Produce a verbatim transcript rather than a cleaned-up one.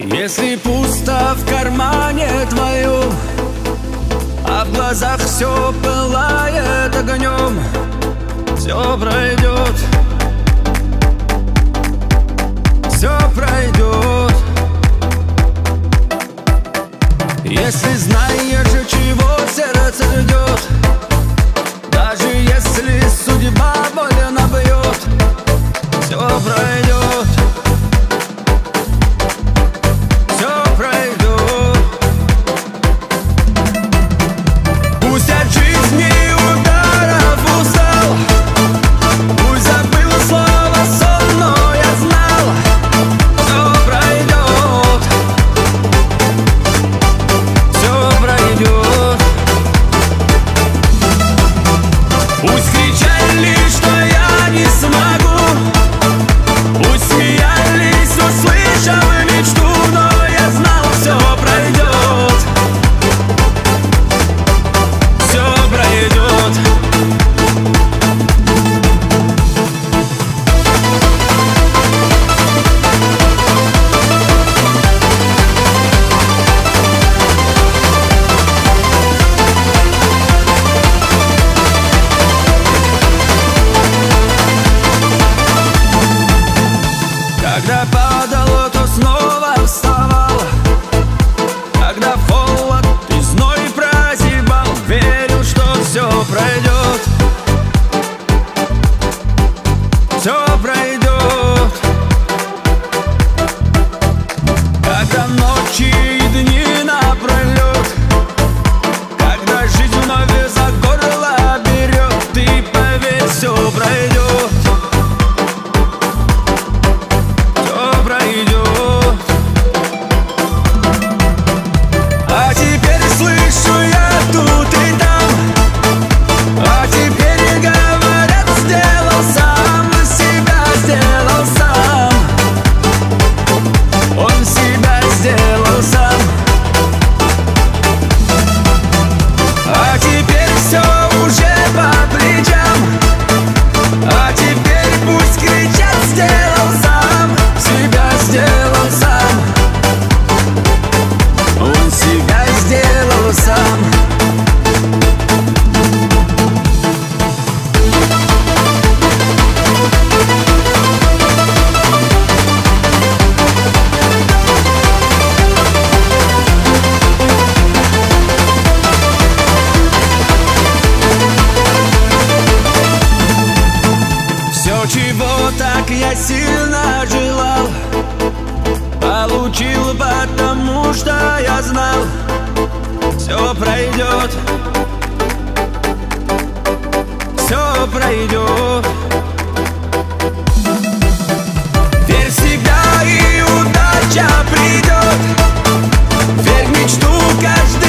Если пусто в кармане твоем, а в глазах все пылает огнем, все пройдет, все пройдет. Если знаешь, чего сердце ждет, даже если судьба больно бьет, все пройдет, все пройдет. Пусть от жизни ударов устал, пусть забыл слово сон, но я знал, все пройдет, все пройдет. Пусть кричали, что я не смогу, пусть смеялись, услышав мечту, но я знал, все пройдет, все пройдет. Когда падал, то снова вставал, когда в холод и зной прозябал, верил, что все пройдет, все пройдет. Когда ночи и дни напролет, когда жизнь вновь за горло берет, ты поверь, все пройдет. А теперь слышу я тут и там, а теперь говорят, сделал сам, себя сделал сам, он себя сделал сам. А теперь все уже по плечам, а теперь пусть кричат, сделал сам, себя сделал сам, он себя сделал сам. Все, чего так я сильно желал, получил, потому что я знал, все пройдет, все пройдет. Верь в себя, и удача придет, верь в мечту каждый